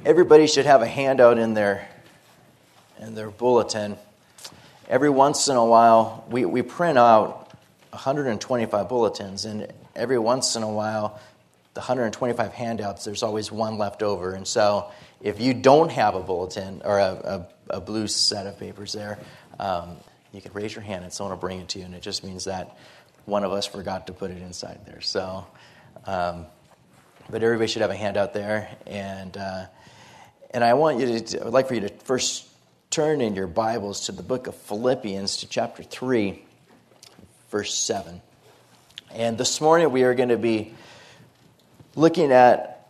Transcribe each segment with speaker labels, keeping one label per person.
Speaker 1: Everybody should have a handout in their bulletin. Every once in a while, we print out 125 bulletins, and every once in a while, the 125 handouts, there's always one left over. And so if you don't have a bulletin or a blue set of papers there, you can raise your hand and someone will bring it to you, and it just means that one of us forgot to put it inside there. So, but everybody should have a handout there, and I would like for you to first turn in your Bibles to the book of Philippians, to chapter 3, verse 7. And this morning we are going to be looking at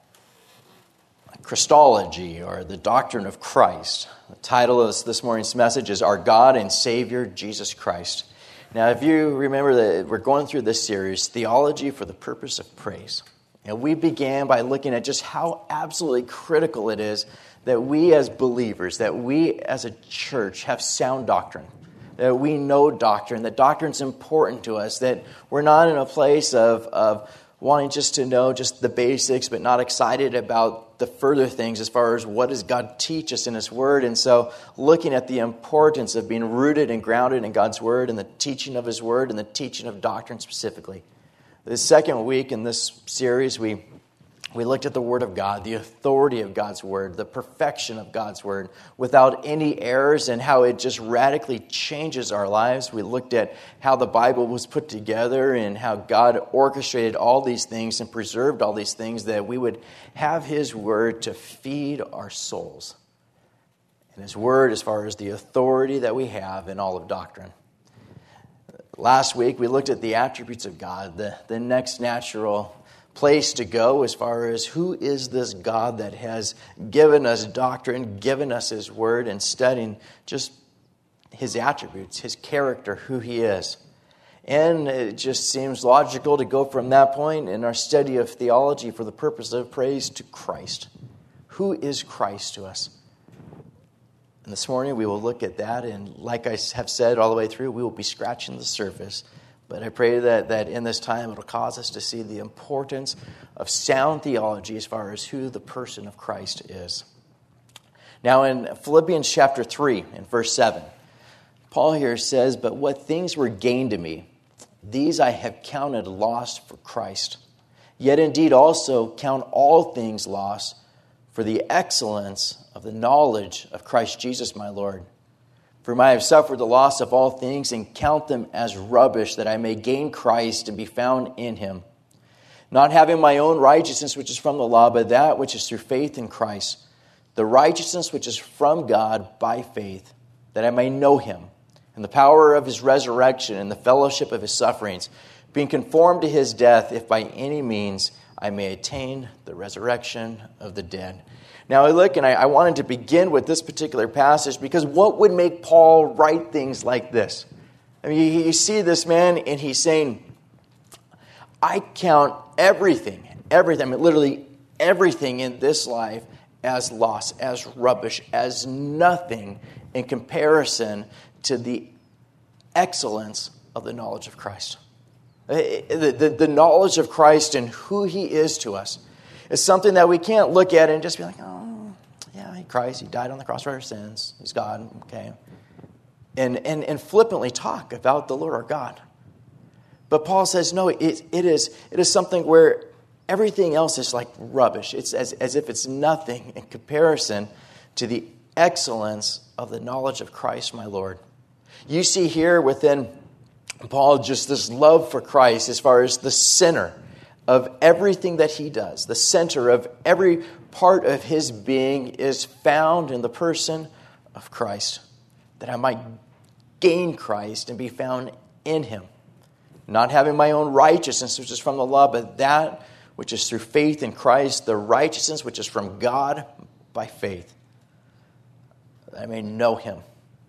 Speaker 1: Christology, or the doctrine of Christ. The title of this morning's message is Our God and Savior, Jesus Christ. Now, if you remember that we're going through this series, Theology for the Purpose of Praise. And we began by looking at just how absolutely critical it is that we as believers, that we as a church have sound doctrine, that we know doctrine, that doctrine's important to us, that we're not in a place of wanting just to know just the basics, but not excited about the further things as far as what does God teach us in His Word. And so looking at the importance of being rooted and grounded in God's Word and the teaching of His Word and the teaching of doctrine specifically. The second week in this series, we looked at the Word of God, the authority of God's Word, the perfection of God's Word, without any errors, and how it just radically changes our lives. We looked at how the Bible was put together and how God orchestrated all these things and preserved all these things that we would have His Word to feed our souls. And His Word as far as the authority that we have in all of doctrine. Last week, we looked at the attributes of God, the next natural place to go as far as who is this God that has given us doctrine, given us His Word, and studying just His attributes, His character, who He is. And it just seems logical to go from that point in our study of theology for the purpose of praise to Christ. Who is Christ to us? And this morning we will look at that, and like I have said all the way through, we will be scratching the surface. But I pray that in this time it will cause us to see the importance of sound theology as far as who the person of Christ is. Now in Philippians chapter 3 and verse 7, Paul here says, "But what things were gained to me, these I have counted lost for Christ. Yet indeed also count all things lost for the excellence of the knowledge of Christ Jesus my Lord. For I have suffered the loss of all things and count them as rubbish, that I may gain Christ and be found in Him. Not having my own righteousness which is from the law, but that which is through faith in Christ, the righteousness which is from God by faith, that I may know Him, and the power of His resurrection and the fellowship of His sufferings, being conformed to His death, if by any means I may attain the resurrection of the dead." Now I look, and I wanted to begin with this particular passage because what would make Paul write things like this? I mean, you see this man, and he's saying, I count everything, I mean, literally everything in this life as loss, as rubbish, as nothing in comparison to the excellence of the knowledge of Christ. The knowledge of Christ and who He is to us is something that we can't look at and just be like, oh, yeah, Christ, He died on the cross for our sins. He's God, okay. And flippantly talk about the Lord our God. But Paul says, no, it is something where everything else is like rubbish. It's as if it's nothing in comparison to the excellence of the knowledge of Christ my Lord. You see here within Paul just this love for Christ as far as the center of everything that he does. The center of every part of his being is found in the person of Christ, that I might gain Christ and be found in Him. Not having my own righteousness, which is from the law, but that which is through faith in Christ, the righteousness which is from God by faith, that I may know Him.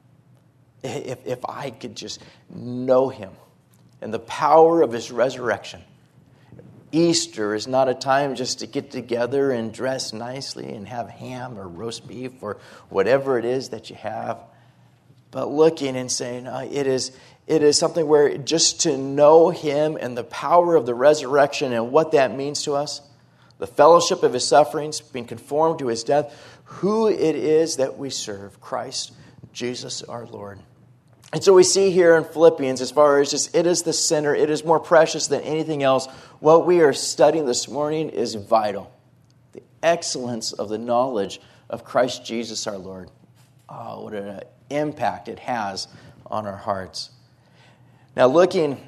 Speaker 1: If I could just know Him and the power of His resurrection. Easter is not a time just to get together and dress nicely and have ham or roast beef or whatever it is that you have. But looking and saying, it is something where just to know Him and the power of the resurrection and what that means to us, the fellowship of his sufferings, being conformed to his death, who it is that we serve, Christ Jesus our Lord. And so we see here in Philippians, as far as just, it is the center, it is more precious than anything else. What we are studying this morning is vital. The excellence of the knowledge of Christ Jesus our Lord. Oh, what an impact it has on our hearts. Now, looking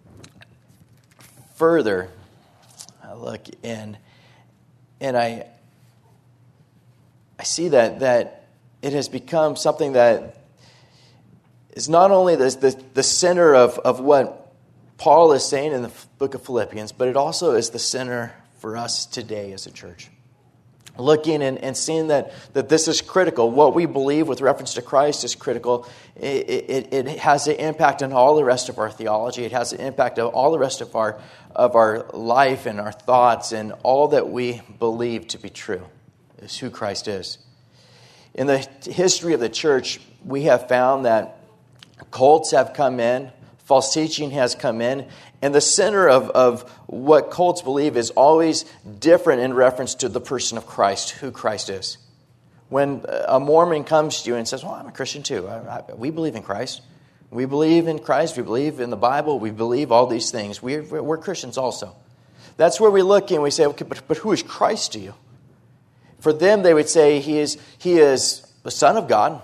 Speaker 1: further, I look in, and I see that it has become something that is not only the center of what Paul is saying in the book of Philippians, but it also is the center for us today as a church. Looking and seeing that this is critical. What we believe with reference to Christ is critical. It has an impact on all the rest of our theology. It has an impact on all the rest of our life and our thoughts, and all that we believe to be true is who Christ is. In the history of the church, we have found that cults have come in, false teaching has come in, and the center of what cults believe is always different in reference to the person of Christ, who Christ is. When a Mormon comes to you and says, well, I'm a Christian too. We believe in Christ. We believe in Christ. We believe in the Bible. We believe all these things. We're Christians also. That's where we look and we say, okay, but who is Christ to you? For them, they would say he is the Son of God,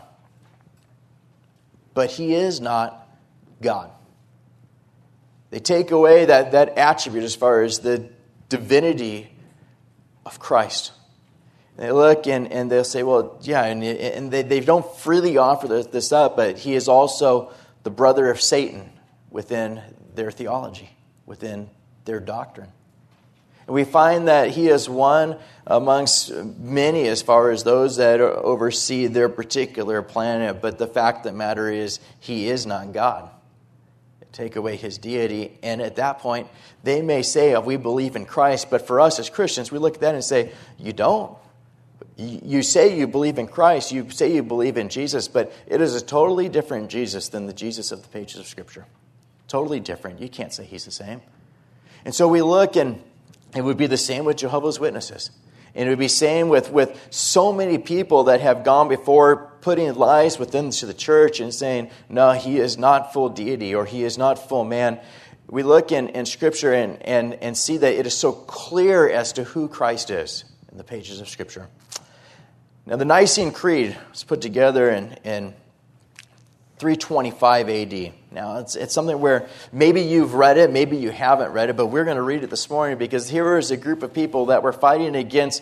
Speaker 1: but he is not God. They take away that attribute as far as the divinity of Christ. They look and they'll say, well, yeah, and they don't freely offer this up, but he is also the brother of Satan within their theology, within their doctrine. And we find that he is one amongst many as far as those that oversee their particular planet, but the fact of the matter is he is not God. Take away his deity, and at that point, they may say, oh, we believe in Christ, but for us as Christians, we look at that and say, you don't. You say you believe in Christ, you say you believe in Jesus, but it is a totally different Jesus than the Jesus of the pages of Scripture. Totally different. You can't say he's the same. And so we look, and it would be the same with Jehovah's Witnesses. And it would be the same with so many people that have gone before, putting lies within the church and saying, no, he is not full deity or he is not full man. We look in Scripture and see that it is so clear as to who Christ is in the pages of Scripture. Now, the Nicene Creed was put together in 325 AD. Now, it's something where maybe you've read it, maybe you haven't read it, but we're going to read it this morning because here is a group of people that were fighting against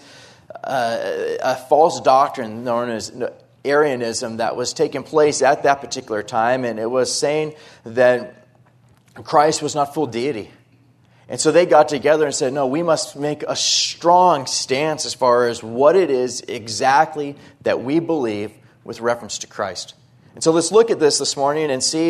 Speaker 1: a false doctrine known as Arianism that was taking place at that particular time, and it was saying that Christ was not full deity. And so they got together and said, no, we must make a strong stance as far as what it is exactly that we believe with reference to Christ. And so let's look at this morning and see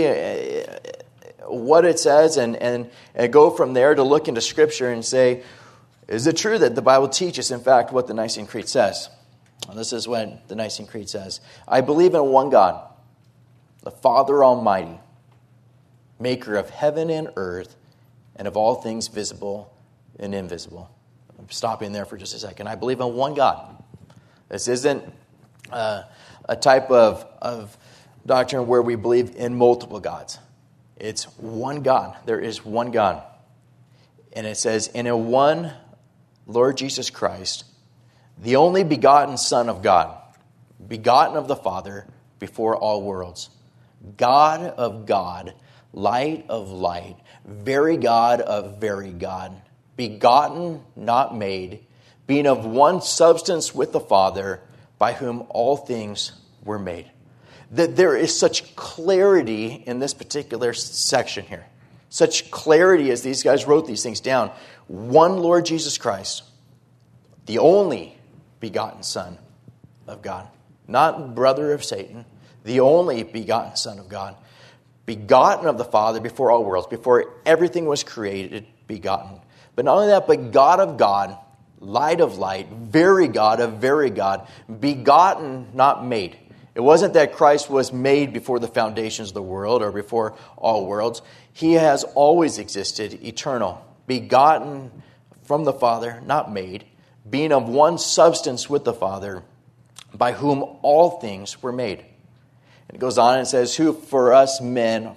Speaker 1: what it says and go from there to look into Scripture and say, is it true that the Bible teaches, in fact, what the Nicene Creed says? Well, this is what the Nicene Creed says. I believe in one God, the Father Almighty, maker of heaven and earth, and of all things visible and invisible. I'm stopping there for just a second. I believe in one God. This isn't a type of doctrine where we believe in multiple gods. It's one God. There is one God. And it says, and in one Lord Jesus Christ, the only begotten Son of God, begotten of the Father before all worlds, God of God, light of light, very God of very God, begotten, not made, being of one substance with the Father, by whom all things were made. That there is such clarity in this particular section here. Such clarity as these guys wrote these things down. One Lord Jesus Christ, the only begotten Son of God, not brother of Satan, the only begotten Son of God, begotten of the Father before all worlds, before everything was created, begotten. But not only that, but God of God, light of light, very God of very God, begotten, not made. It wasn't that Christ was made before the foundations of the world or before all worlds. He has always existed, eternal, begotten from the Father, not made, being of one substance with the Father, by whom all things were made. And it goes on and says, who for us men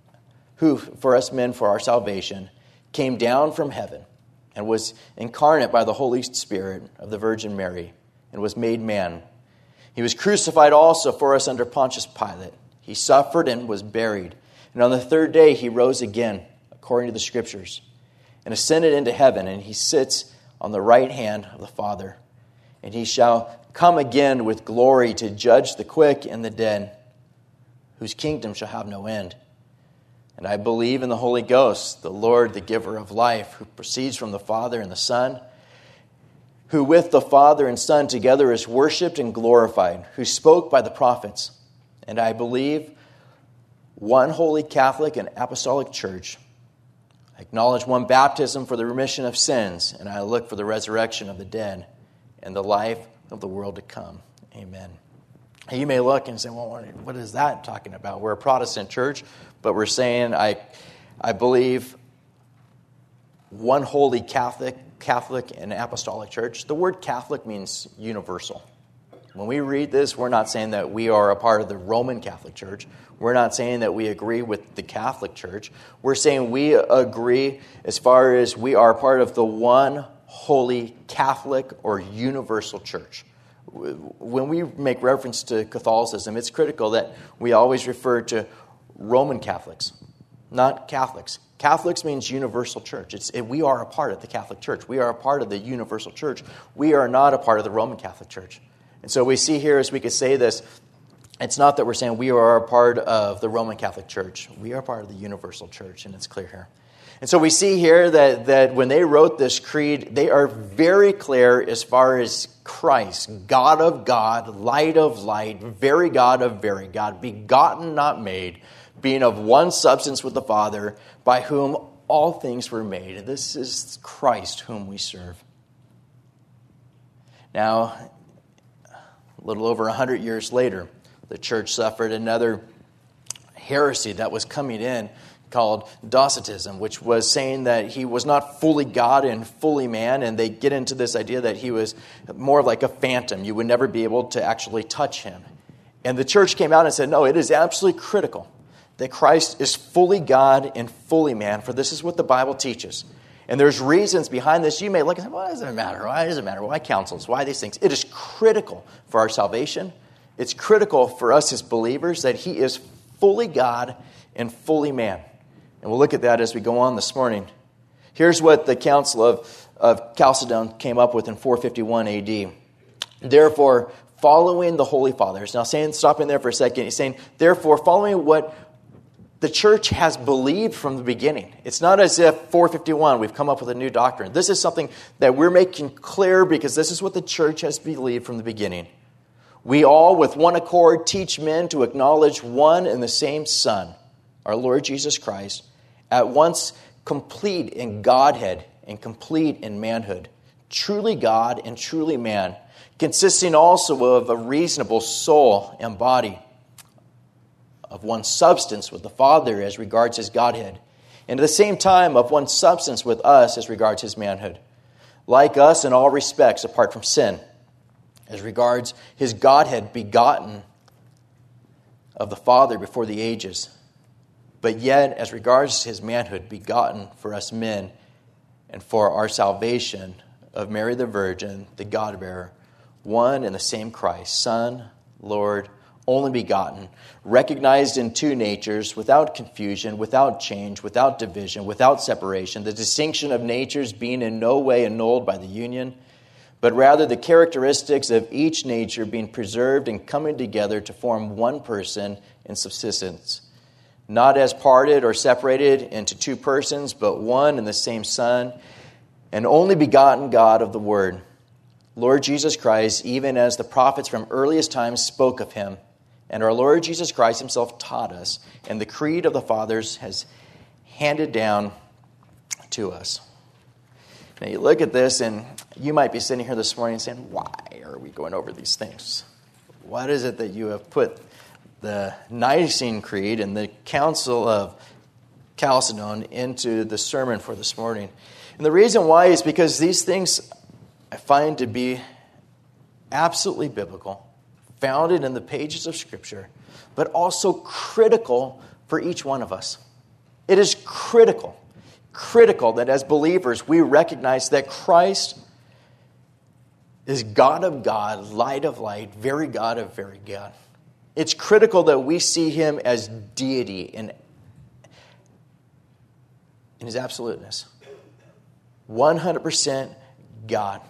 Speaker 1: for our salvation came down from heaven and was incarnate by the Holy Spirit of the Virgin Mary and was made man. He was crucified also for us under Pontius Pilate. He suffered and was buried. And on the third day he rose again, according to the Scriptures, and ascended into heaven, and he sits on the right hand of the Father. And he shall come again with glory to judge the quick and the dead, whose kingdom shall have no end. And I believe in the Holy Ghost, the Lord, the giver of life, who proceeds from the Father and the Son, who with the Father and Son together is worshipped and glorified, who spoke by the prophets. And I believe one holy Catholic and apostolic church. I acknowledge one baptism for the remission of sins, and I look for the resurrection of the dead and the life of the world to come. Amen. You may look and say, well, what is that talking about? We're a Protestant church, but we're saying I believe one holy Catholic and apostolic church. The word Catholic means universal. When we read this, we're not saying that we are a part of the Roman Catholic Church. We're not saying that we agree with the Catholic Church. We're saying we agree as far as we are part of the one holy Catholic or universal church. When we make reference to Catholicism, it's critical that we always refer to Roman Catholics, not Catholics. Catholics means universal church. We are a part of the Catholic Church. We are a part of the universal church. We are not a part of the Roman Catholic Church. And so we see here, as we could say this, it's not that we're saying we are a part of the Roman Catholic Church. We are part of the universal church, and it's clear here. And so we see here that when they wrote this creed, they are very clear as far as Christ, God of God, light of light, very God of very God, begotten, not made, being of one substance with the Father, by whom all things were made. This is Christ whom we serve. Now, a little over 100 years later, the church suffered another heresy that was coming in called Docetism, which was saying that he was not fully God and fully man, and they get into this idea that he was more like a phantom. You would never be able to actually touch him. And the church came out and said, no, it is absolutely critical that Christ is fully God and fully man, for this is what the Bible teaches. And there's reasons behind this. You may look and say, why does it matter? Why does it matter? Why counsels? Why these things? It is critical for our salvation. It's critical for us as believers that he is fully God and fully man. And we'll look at that as we go on this morning. Here's what the Council of Chalcedon came up with in 451 AD. Therefore, following the Holy Fathers. Now, stopping there for a second, he's saying, therefore, following what the church has believed from the beginning. It's not as if 451, we've come up with a new doctrine. This is something that we're making clear because this is what the church has believed from the beginning. We all, with one accord, teach men to acknowledge one and the same Son, our Lord Jesus Christ, at once complete in Godhead and complete in manhood, truly God and truly man, consisting also of a reasonable soul and body, of one substance with the Father as regards his Godhead, and at the same time of one substance with us as regards his manhood, like us in all respects apart from sin, as regards his Godhead begotten of the Father before the ages, but yet as regards his manhood begotten for us men and for our salvation of Mary the Virgin, the God-bearer, one and the same Christ, Son, Lord, only begotten, recognized in two natures, without confusion, without change, without division, without separation, the distinction of natures being in no way annulled by the union, but rather the characteristics of each nature being preserved and coming together to form one person in subsistence, not as parted or separated into two persons, but one and the same Son, and only begotten God of the Word, Lord Jesus Christ, even as the prophets from earliest times spoke of him, and our Lord Jesus Christ himself taught us, and the creed of the fathers has handed down to us. Now you look at this, and you might be sitting here this morning saying, why are we going over these things? What is it that you have put the Nicene Creed and the Council of Chalcedon into the sermon for this morning? And the reason why is because these things I find to be absolutely biblical, founded in the pages of Scripture, but also critical for each one of us. It is critical that as believers we recognize that Christ is God of God, light of light, very God of very God. It's critical that we see him as deity in his absoluteness. 100% God.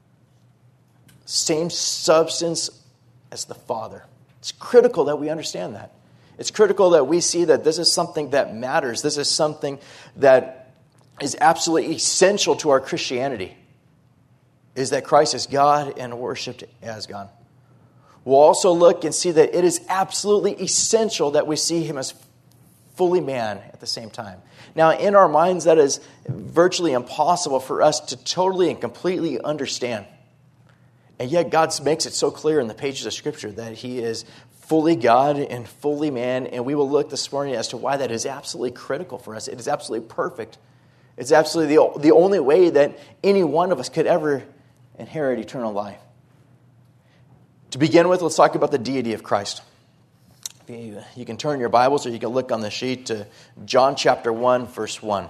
Speaker 1: Same substance as the Father. It's critical that we understand that. It's critical that we see that this is something that matters. This is something that is absolutely essential to our Christianity, is that Christ is God and worshipped as God. We'll also look and see that it is absolutely essential that we see him as fully man at the same time. Now, in our minds, that is virtually impossible for us to totally and completely understand. And yet God makes it so clear in the pages of Scripture that he is fully God and fully man. And we will look this morning as to why that is absolutely critical for us. It is absolutely perfect. It's absolutely the only way that any one of us could ever inherit eternal life. To begin with, let's talk about the deity of Christ. You can turn your Bibles or you can look on the sheet to John chapter 1, verse 1.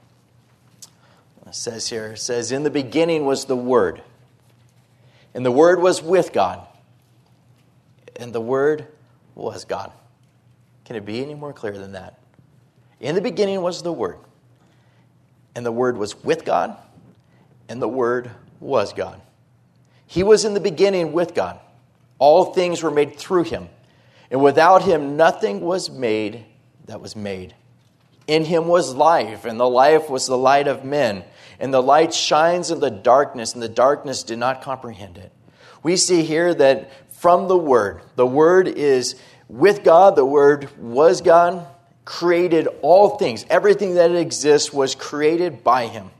Speaker 1: It says, in the beginning was the Word, and the Word was with God, and the Word was God. Can it be any more clear than that? In the beginning was the Word, and the Word was with God, and the Word was God. He was in the beginning with God. All things were made through him, and without him nothing was made that was made. In him was life, and the life was the light of men. And the light shines in the darkness, and the darkness did not comprehend it. We see here that from the Word is with God, the Word was God, created all things. Everything that exists was created by him.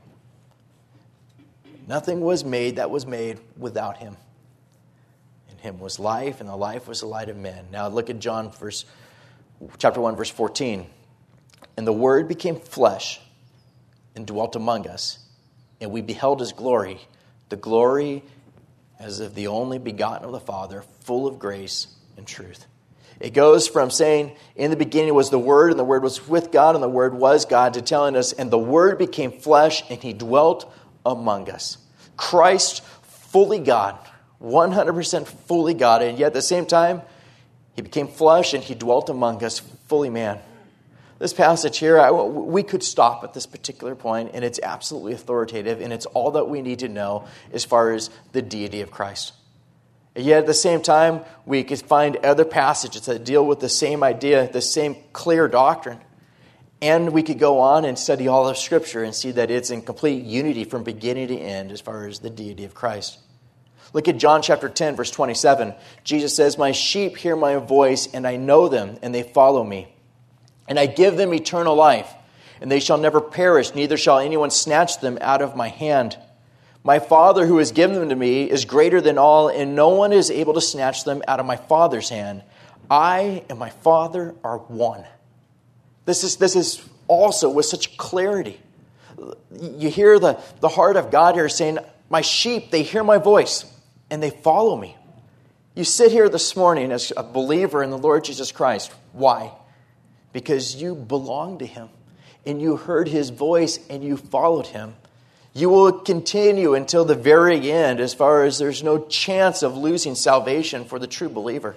Speaker 1: Nothing was made that was made without him. In him was life, and the life was the light of men. Now look at John chapter 1, verse 14. And the Word became flesh and dwelt among us, and we beheld his glory, the glory as of the only begotten of the Father, full of grace and truth. It goes from saying, in the beginning was the Word, and the Word was with God, and the Word was God, to telling us, and the Word became flesh, and he dwelt among us. Christ, fully God, 100% fully God, and yet at the same time, he became flesh, and he dwelt among us, fully man. This passage here, we could stop at this particular point, and it's absolutely authoritative, and it's all that we need to know as far as the deity of Christ. And yet at the same time, we could find other passages that deal with the same idea, the same clear doctrine. And we could go on and study all of Scripture and see that it's in complete unity from beginning to end as far as the deity of Christ. Look at John chapter 10, verse 27. Jesus says, my sheep hear my voice, and I know them, and they follow me. And I give them eternal life, and they shall never perish, neither shall anyone snatch them out of my hand. My Father who has given them to me is greater than all, and no one is able to snatch them out of my Father's hand. I and my Father are one. This is also with such clarity. You hear the heart of God here saying, my sheep, they hear my voice, and they follow me. You sit here this morning as a believer in the Lord Jesus Christ. Why? Because you belong to him, and you heard his voice, and you followed him. You will continue until the very end as far as there's no chance of losing salvation for the true believer.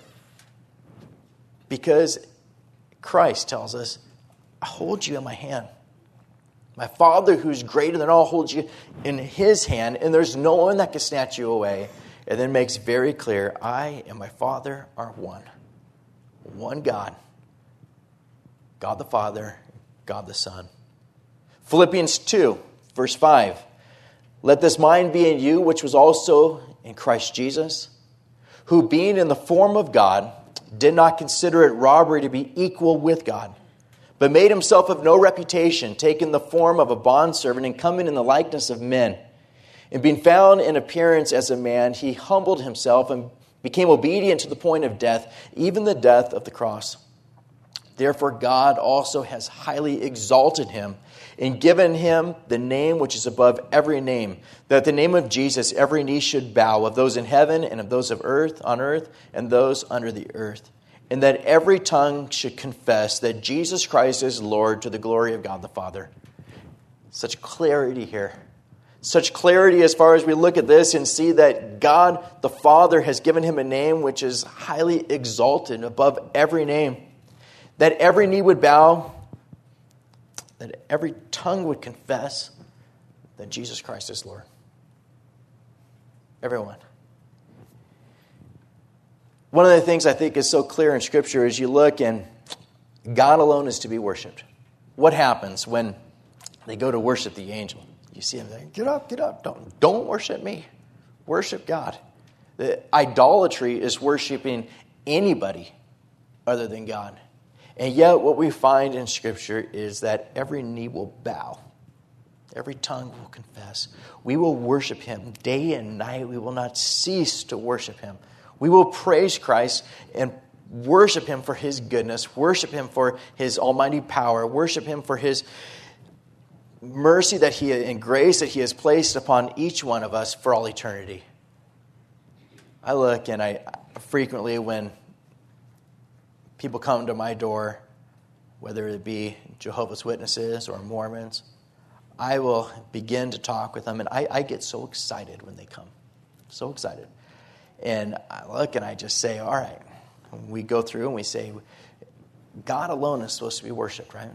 Speaker 1: Because Christ tells us, I hold you in my hand. My Father who's greater than all holds you in his hand, and there's no one that can snatch you away. And then makes very clear, I and my Father are one. One God. God the Father, God the Son. Philippians 2, verse 5. Let this mind be in you, which was also in Christ Jesus, who being in the form of God, did not consider it robbery to be equal with God, but made himself of no reputation, taking the form of a bondservant and coming in the likeness of men. And being found in appearance as a man, he humbled himself and became obedient to the point of death, even the death of the cross. Therefore God also has highly exalted him and given him the name which is above every name, that at the name of Jesus every knee should bow, of those in heaven and of those on earth, and those under the earth, and that every tongue should confess that Jesus Christ is Lord, to the glory of God the Father. Such clarity here. Such clarity as far as we look at this and see that God the Father has given him a name which is highly exalted above every name. That every knee would bow, that every tongue would confess that Jesus Christ is Lord. Everyone. One of the things I think is so clear in Scripture is you look and God alone is to be worshipped. What happens when they go to worship the angel? You see him saying, get up, don't worship me. Worship God. The idolatry is worshiping anybody other than God. And yet what we find in Scripture is that every knee will bow. Every tongue will confess. We will worship him day and night. We will not cease to worship him. We will praise Christ and worship him for his goodness, worship him for his almighty power, worship him for his mercy and grace that he has placed upon each one of us for all eternity. I look and I frequently, when people come to my door, whether it be Jehovah's Witnesses or Mormons, I will begin to talk with them, and I get so excited when they come. So excited. And I look and I just say, all right. We go through and we say, God alone is supposed to be worshipped, right?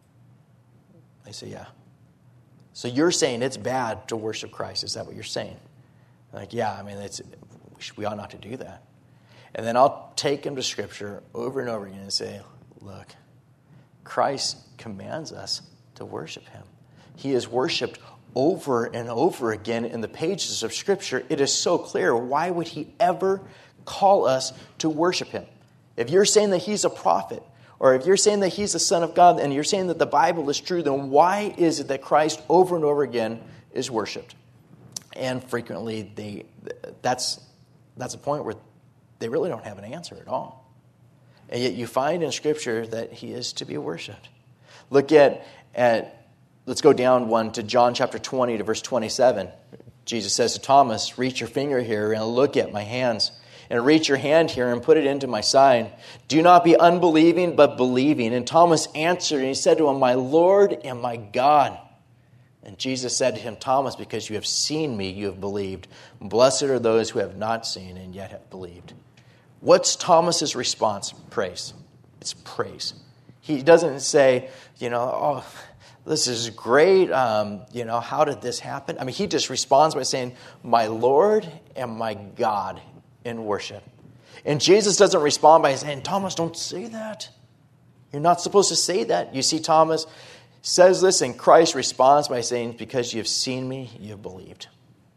Speaker 1: They say, yeah. So you're saying it's bad to worship Christ. Is that what you're saying? I'm like, yeah, I mean, we ought not to do that. And then I'll take them to Scripture over and over again and say, look, Christ commands us to worship him. He is worshipped over and over again in the pages of Scripture. It is so clear. Why would he ever call us to worship him? If you're saying that he's a prophet, or if you're saying that he's the Son of God, and you're saying that the Bible is true, then why is it that Christ over and over again is worshipped? And frequently, that's a point where they really don't have an answer at all. And yet you find in Scripture that he is to be worshipped. Look let's go down one to John chapter 20 to verse 27. Jesus says to Thomas, reach your finger here and look at my hands. And reach your hand here and put it into my side. Do not be unbelieving, but believing. And Thomas answered, and he said to him, my Lord and my God. And Jesus said to him, Thomas, because you have seen me, you have believed. Blessed are those who have not seen and yet have believed. What's Thomas's response? Praise. It's praise. He doesn't say, oh, this is great. How did this happen? I mean, he just responds by saying, my Lord and my God, in worship. And Jesus doesn't respond by saying, Thomas, don't say that. You're not supposed to say that. You see, Thomas says this, and Christ responds by saying, because you have seen me, you have believed.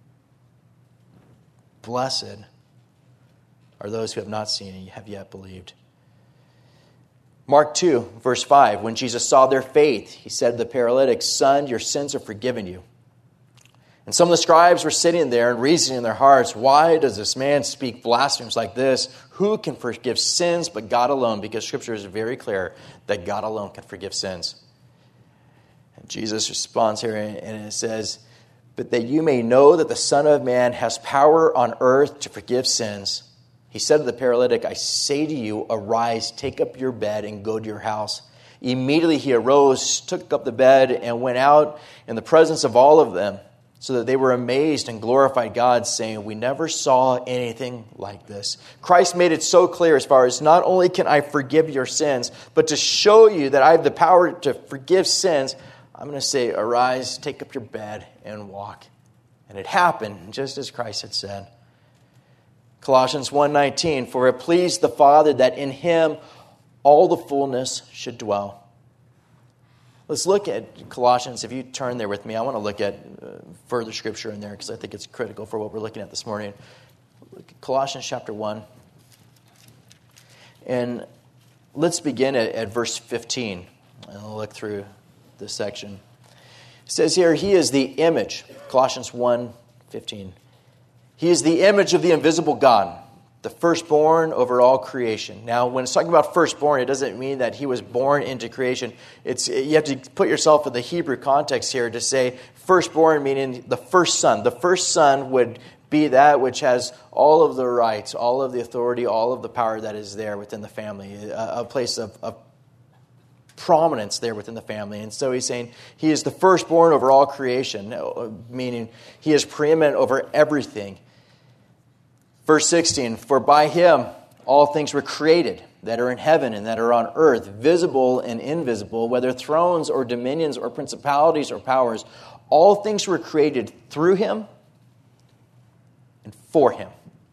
Speaker 1: Blessed are those who have not seen and have yet believed. Mark 2, verse 5, when Jesus saw their faith, he said to the paralytic, son, your sins are forgiven you. And some of the scribes were sitting there and reasoning in their hearts, why does this man speak blasphemies like this? Who can forgive sins but God alone? Because Scripture is very clear that God alone can forgive sins. And Jesus responds here and it says, but that you may know that the Son of Man has power on earth to forgive sins. He said to the paralytic, I say to you, arise, take up your bed and go to your house. Immediately he arose, took up the bed and went out in the presence of all of them, so that they were amazed and glorified God, saying, we never saw anything like this. Christ made it so clear as far as not only can I forgive your sins, but to show you that I have the power to forgive sins, I'm going to say, arise, take up your bed, and walk. And it happened just as Christ had said. Colossians 1:19, for it pleased the Father that in him all the fullness should dwell. Let's look at Colossians. If you turn there with me, I want to look at further Scripture in there because I think it's critical for what we're looking at this morning. Look at Colossians chapter 1. And let's begin at verse 15. And I'll look through this section. It says here, he is the image. Colossians 1:15. He is the image of the invisible God, the firstborn over all creation. Now, when it's talking about firstborn, it doesn't mean that he was born into creation. You have to put yourself in the Hebrew context here to say firstborn meaning the first son. The first son would be that which has all of the rights, all of the authority, all of the power that is there within the family, a place of prominence there within the family. And so he's saying he is the firstborn over all creation, meaning he is preeminent over everything. Verse 16, for by him all things were created that are in heaven and that are on earth, visible and invisible, whether thrones or dominions or principalities or powers. All things were created through him and for him.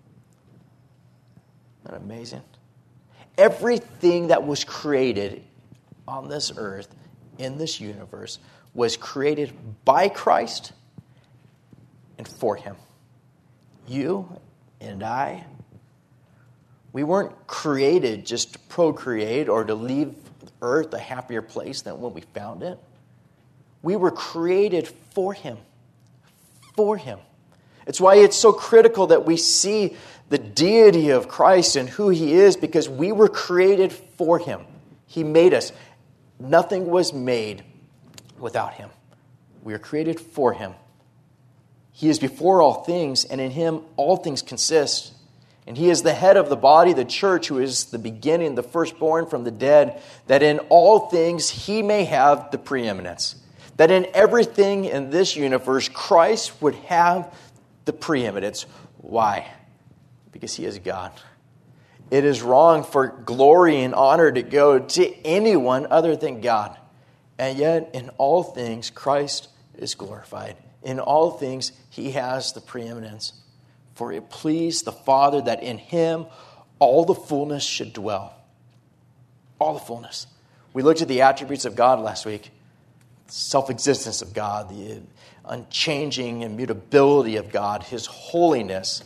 Speaker 1: Isn't that amazing? Everything that was created on this earth, in this universe, was created by Christ and for him. You and I, we weren't created just to procreate or to leave earth a happier place than when we found it. We were created for him. For him. It's why it's so critical that we see the deity of Christ and who he is, because we were created for him. He made us. Nothing was made without him. We are created for him. He is before all things, and in him all things consist. And he is the head of the body, the church, who is the beginning, the firstborn from the dead, that in all things he may have the preeminence. That in everything in this universe, Christ would have the preeminence. Why? Because he is God. It is wrong for glory and honor to go to anyone other than God. And yet, in all things, Christ is glorified. In all things, he has the preeminence. For it pleased the Father that in him all the fullness should dwell. All the fullness. We looked at the attributes of God last week. The self-existence of God, the unchanging immutability of God, his holiness.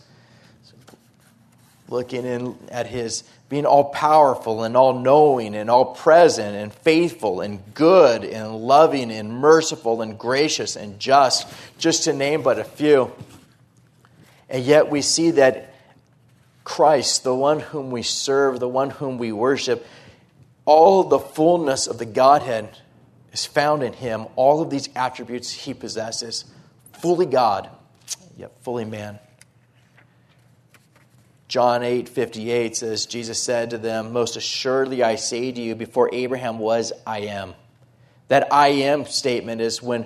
Speaker 1: Looking at his being all-powerful and all-knowing and all-present and faithful and good and loving and merciful and gracious and just to name but a few. And yet we see that Christ, the one whom we serve, the one whom we worship, all the fullness of the Godhead is found in him. All of these attributes he possesses. Fully God, yet fully man. John 8:58 says, Jesus said to them, most assuredly I say to you, before Abraham was, I am. That I am statement is when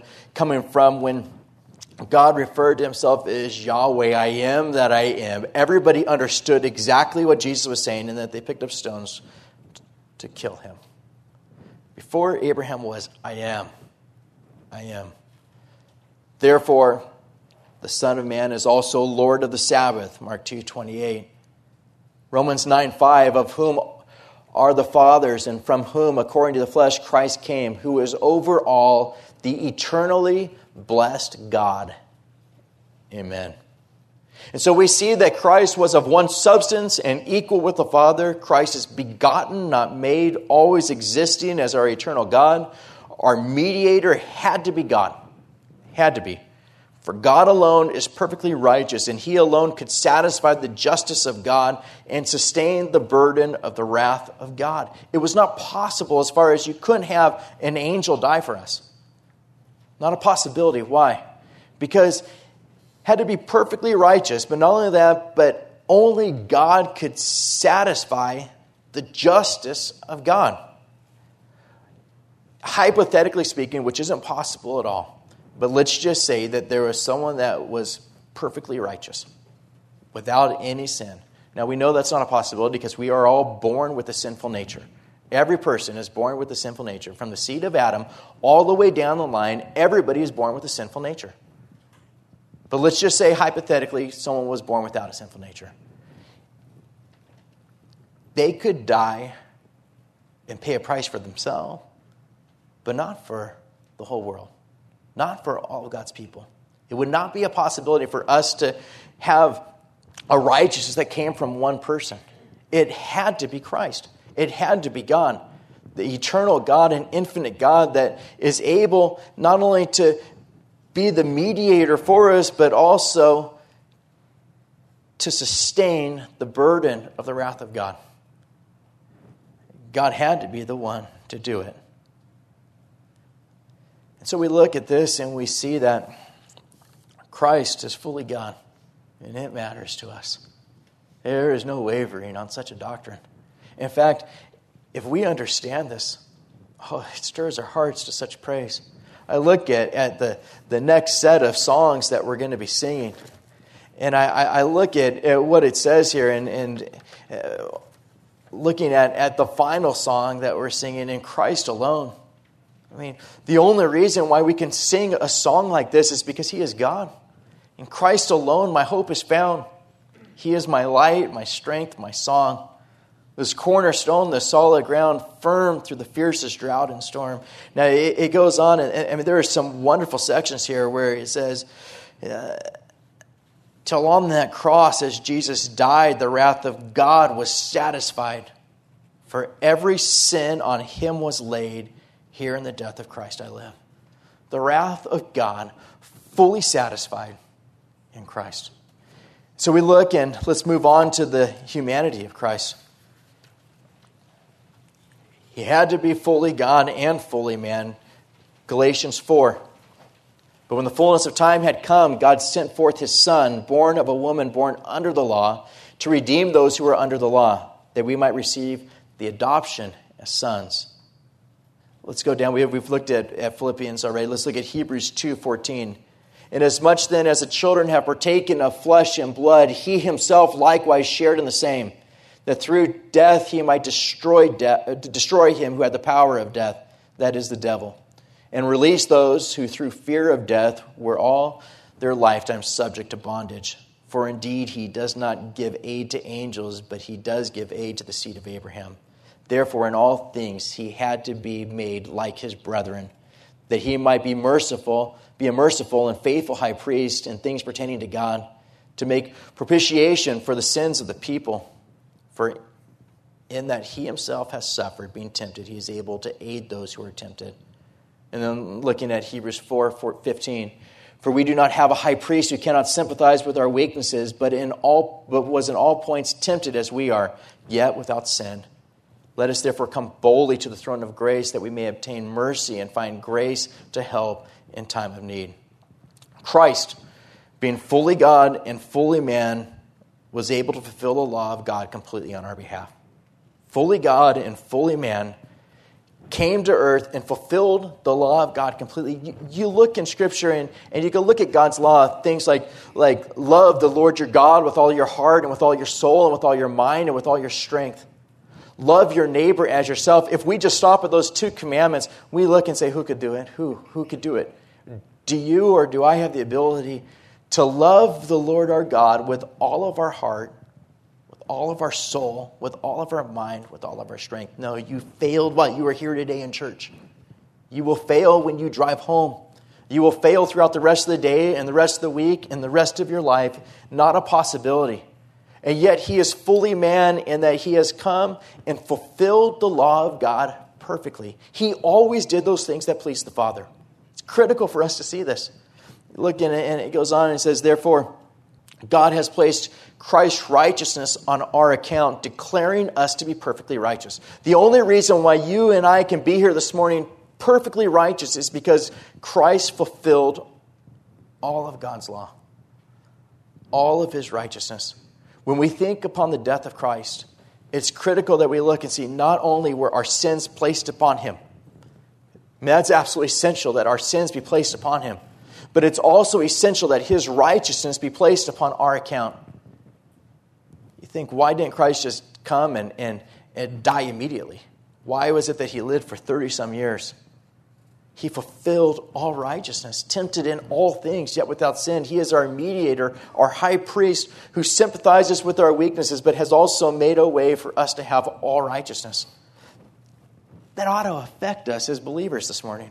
Speaker 1: God referred to himself as Yahweh, I am that I am. Everybody understood exactly what Jesus was saying, and that they picked up stones to kill him. Before Abraham was, I am. I am. Therefore, the Son of Man is also Lord of the Sabbath, Mark 2:28. Romans 9:5, of whom are the fathers, and from whom, according to the flesh, Christ came, who is over all, the eternally blessed God. Amen. And so we see that Christ was of one substance and equal with the Father. Christ is begotten, not made, always existing as our eternal God. Our mediator had to be God. Had to be. For God alone is perfectly righteous, and he alone could satisfy the justice of God and sustain the burden of the wrath of God. It was not possible, as far as you couldn't have an angel die for us. Not a possibility. Why? Because it had to be perfectly righteous, but not only that, but only God could satisfy the justice of God. Hypothetically speaking, which isn't possible at all. But let's just say that there was someone that was perfectly righteous, without any sin. Now we know that's not a possibility because we are all born with a sinful nature. Every person is born with a sinful nature. From the seed of Adam all the way down the line, everybody is born with a sinful nature. But let's just say hypothetically someone was born without a sinful nature. They could die and pay a price for themselves, but not for the whole world. Not for all of God's people. It would not be a possibility for us to have a righteousness that came from one person. It had to be Christ. It had to be God. The eternal God and infinite God that is able not only to be the mediator for us, but also to sustain the burden of the wrath of God. God had to be the one to do it. And so we look at this and we see that Christ is fully God, and it matters to us. There is no wavering on such a doctrine. In fact, if we understand this, it stirs our hearts to such praise. I look at the next set of songs that we're going to be singing, and I look at what it says here, and looking at the final song that we're singing, in Christ alone. I mean, the only reason why we can sing a song like this is because He is God. In Christ alone, my hope is found. He is my light, my strength, my song. This cornerstone, the solid ground, firm through the fiercest drought and storm. Now, it goes on, and I mean, there are some wonderful sections here where it says, till on that cross, as Jesus died, the wrath of God was satisfied. For every sin on Him was laid. Here in the death of Christ I live. The wrath of God fully satisfied in Christ. So we look, and let's move on to the humanity of Christ. He had to be fully God and fully man. Galatians 4. But when the fullness of time had come, God sent forth His Son, born of a woman born under the law, to redeem those who were under the law, that we might receive the adoption as sons. Let's go down. We've looked at Philippians already. Let's look at Hebrews 2:14. Inasmuch then as the children have partaken of flesh and blood, He Himself likewise shared in the same, that through death He might destroy him who had the power of death, that is the devil, and release those who through fear of death were all their lifetime subject to bondage. For indeed He does not give aid to angels, but He does give aid to the seed of Abraham. Therefore in all things He had to be made like His brethren, that He might be a merciful and faithful high priest in things pertaining to God, to make propitiation for the sins of the people. For in that He Himself has suffered, being tempted, He is able to aid those who are tempted. And then looking at Hebrews 4:15, for we do not have a high priest who cannot sympathize with our weaknesses, but was in all points tempted as we are, yet without sin. Let us therefore come boldly to the throne of grace, that we may obtain mercy and find grace to help in time of need. Christ, being fully God and fully man, was able to fulfill the law of God completely on our behalf. Fully God and fully man, came to earth and fulfilled the law of God completely. You look in Scripture and you can look at God's law, things like love the Lord your God with all your heart and with all your soul and with all your mind and with all your strength. Love your neighbor as yourself. If we just stop at those two commandments, we look and say, who could do it? Who could do it? Do you or do I have the ability to love the Lord our God with all of our heart, with all of our soul, with all of our mind, with all of our strength? No, you failed while you were here today in church. You will fail when you drive home. You will fail throughout the rest of the day and the rest of the week and the rest of your life. Not a possibility. And yet He is fully man in that He has come and fulfilled the law of God perfectly. He always did those things that pleased the Father. It's critical for us to see this. Look in it, and it goes on and it says, therefore, God has placed Christ's righteousness on our account, declaring us to be perfectly righteous. The only reason why you and I can be here this morning perfectly righteous is because Christ fulfilled all of God's law, all of His righteousness. When we think upon the death of Christ, it's critical that we look and see not only were our sins placed upon Him. I mean, that's absolutely essential that our sins be placed upon Him. But it's also essential that His righteousness be placed upon our account. You think, why didn't Christ just come and die immediately? Why was it that He lived for 30-some years? He fulfilled all righteousness, tempted in all things, yet without sin. He is our mediator, our high priest, who sympathizes with our weaknesses, but has also made a way for us to have all righteousness. That ought to affect us as believers this morning.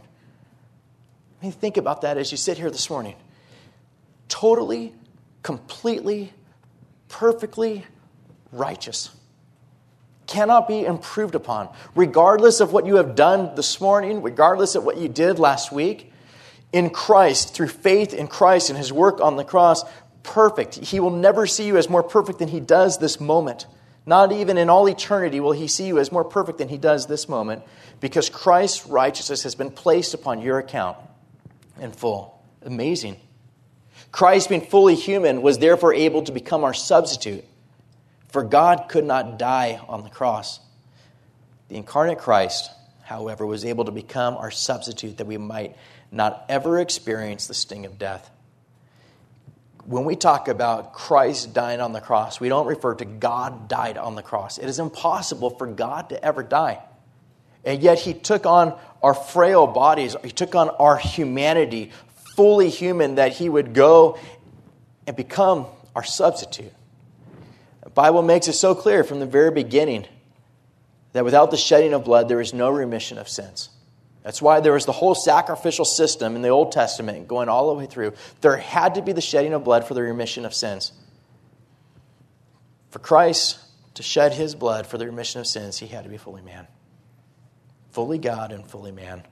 Speaker 1: I mean, think about that as you sit here this morning. Totally, completely, perfectly righteous. Cannot be improved upon. Regardless of what you have done this morning, regardless of what you did last week, in Christ, through faith in Christ and His work on the cross, perfect. He will never see you as more perfect than he does this moment. Not even in all eternity will he see you as more perfect than he does this moment, because Christ's righteousness has been placed upon your account in full. Amazing. Christ, being fully human, was therefore able to become our substitute. For God could not die on the cross. The incarnate Christ, however, was able to become our substitute that we might not ever experience the sting of death. When we talk about Christ dying on the cross, we don't refer to God died on the cross. It is impossible for God to ever die. And yet he took on our frail bodies. He took on our humanity, fully human, that he would go and become our substitute. The Bible makes it so clear from the very beginning that without the shedding of blood, there is no remission of sins. That's why there was the whole sacrificial system in the Old Testament going all the way through. There had to be the shedding of blood for the remission of sins. For Christ to shed his blood for the remission of sins, he had to be fully man. Fully God and fully man.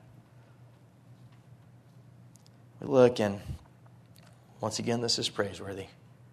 Speaker 1: We look, and once again, this is praiseworthy.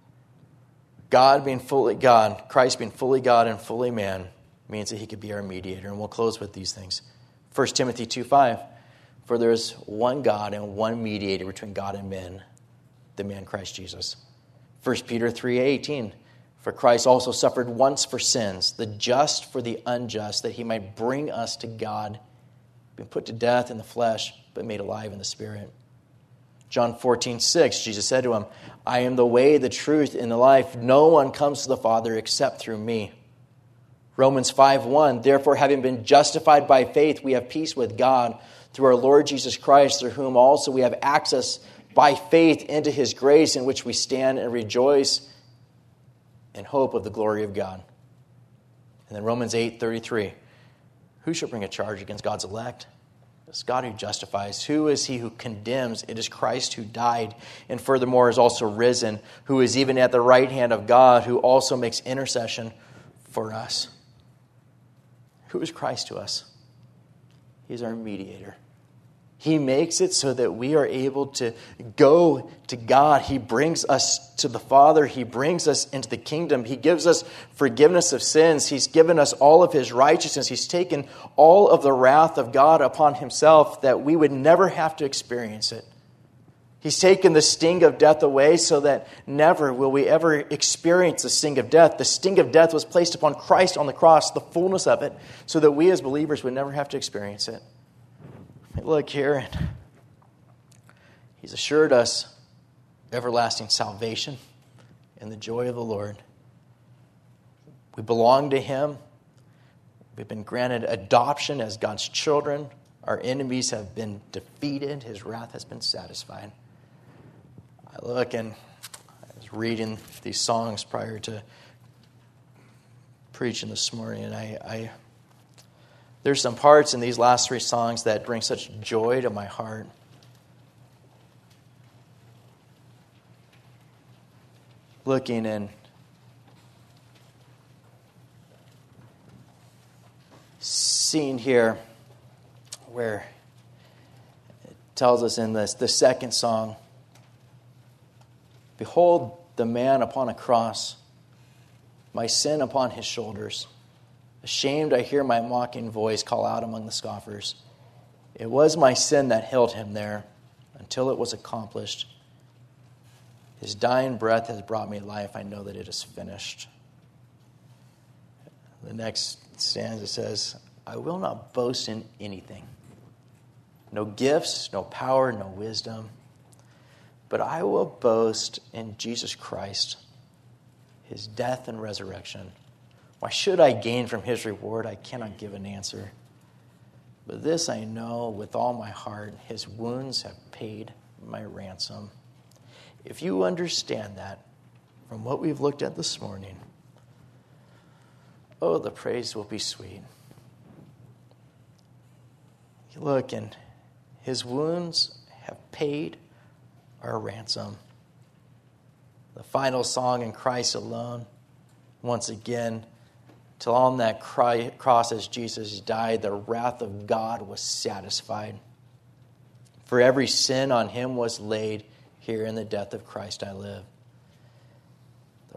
Speaker 1: God being fully God, Christ being fully God and fully man, means that he could be our mediator. And we'll close with these things. 1 Timothy 2:5, for there is one God and one mediator between God and men, the man Christ Jesus. 1 Peter 3:18, for Christ also suffered once for sins, the just for the unjust, that he might bring us to God, being put to death in the flesh, but made alive in the spirit. John 14:6, Jesus said to him, I am the way, the truth, and the life. No one comes to the Father except through me. Romans 5:1, therefore, having been justified by faith, we have peace with God through our Lord Jesus Christ, through whom also we have access by faith into his grace, in which we stand and rejoice in hope of the glory of God. And then Romans 8:33, who shall bring a charge against God's elect? It's God who justifies. Who is he who condemns? It is Christ who died, and furthermore is also risen, who is even at the right hand of God, who also makes intercession for us. Who is Christ to us? He's our mediator. He makes it so that we are able to go to God. He brings us to the Father. He brings us into the kingdom. He gives us forgiveness of sins. He's given us all of his righteousness. He's taken all of the wrath of God upon himself that we would never have to experience it. He's taken the sting of death away so that never will we ever experience the sting of death. The sting of death was placed upon Christ on the cross, the fullness of it, so that we as believers would never have to experience it. Look here, and he's assured us everlasting salvation and the joy of the Lord. We belong to him. We've been granted adoption as God's children. Our enemies have been defeated. His wrath has been satisfied. I look, and I was reading these songs prior to preaching this morning, and there's some parts in these last three songs that bring such joy to my heart. Looking and seeing here where it tells us in the second song, behold the man upon a cross, my sin upon his shoulders. Ashamed, I hear my mocking voice call out among the scoffers. It was my sin that held him there until it was accomplished. His dying breath has brought me life. I know that it is finished. The next stanza says, I will not boast in anything. No gifts, no power, no wisdom. But I will boast in Jesus Christ, his death and resurrection. Why should I gain from his reward? I cannot give an answer. But this I know with all my heart, his wounds have paid my ransom. If you understand that from what we've looked at this morning, oh, the praise will be sweet. You look, and his wounds have paid our ransom. The final song in Christ alone, once again, till on that cross as Jesus died, the wrath of God was satisfied. For every sin on him was laid, here in the death of Christ I live.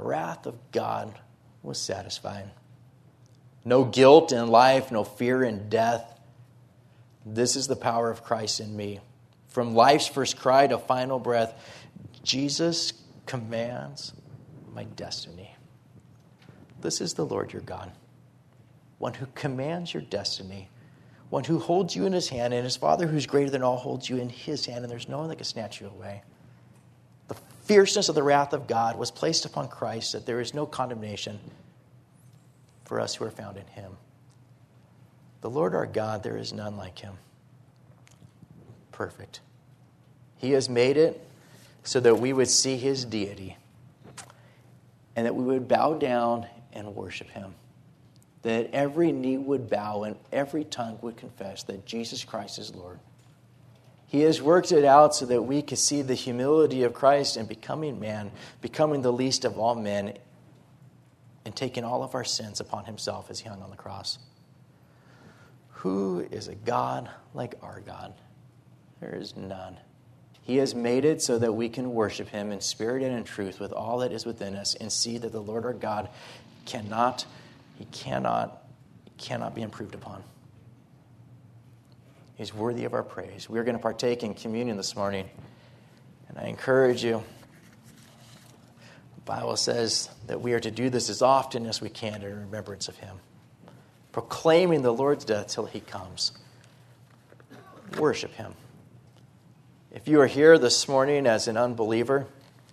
Speaker 1: the wrath of God was satisfied. No guilt in life, no fear in death. This is the power of Christ in me. From life's first cry to final breath, Jesus commands my destiny. This is the Lord your God, one who commands your destiny, one who holds you in his hand, and his Father who's greater than all holds you in his hand, and there's no one that can snatch you away. The fierceness of the wrath of God was placed upon Christ, that there is no condemnation for us who are found in him. The Lord our God, there is none like him. Perfect. He has made it so that we would see his deity and that we would bow down and worship him. That every knee would bow and every tongue would confess that Jesus Christ is Lord. He has worked it out so that we could see the humility of Christ in becoming man, becoming the least of all men, and taking all of our sins upon himself as he hung on the cross. Who is a God like our God? There is none. He has made it so that we can worship him in spirit and in truth with all that is within us and see that the Lord our God cannot be improved upon. He's worthy of our praise. We're going to partake in communion this morning. And I encourage you, the Bible says that we are to do this as often as we can in remembrance of him. Proclaiming the Lord's death till he comes. Worship him. If you are here this morning as an unbeliever,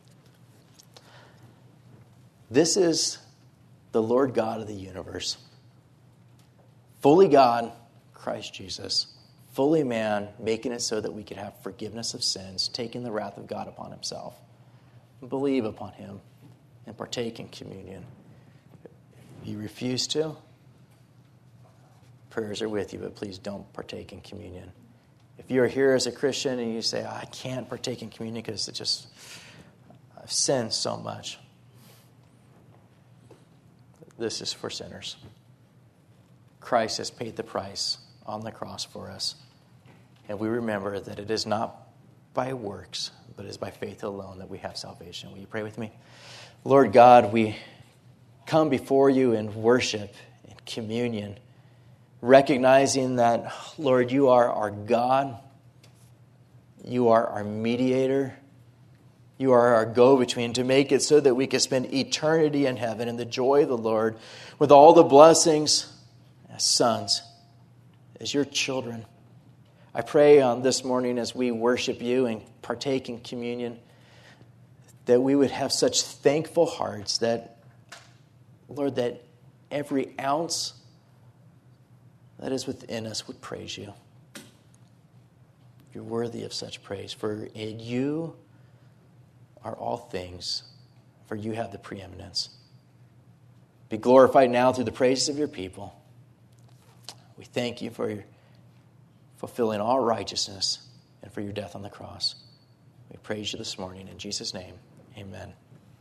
Speaker 1: this is the Lord God of the universe. Fully God, Christ Jesus. Fully man, making it so that we could have forgiveness of sins, taking the wrath of God upon himself. Believe upon him and partake in communion. If you refuse to, prayers are with you, but please don't partake in communion. If you are here as a Christian and you say, I can't partake in communion because I've sinned so much. This is for sinners. Christ has paid the price on the cross for us. And we remember that it is not by works, but it is by faith alone that we have salvation. Will you pray with me? Lord God, we come before you in worship and communion, recognizing that, Lord, you are our God. You are our mediator. You are our go-between to make it so that we can spend eternity in heaven in the joy of the Lord with all the blessings as sons, as your children. I pray on this morning as we worship you and partake in communion that we would have such thankful hearts that, Lord, that every ounce that is within us would praise you. You're worthy of such praise, for in you are all things, for you have the preeminence. Be glorified now through the praises of your people. We thank you for fulfilling all righteousness and for your death on the cross. We praise you this morning. In Jesus' name, amen.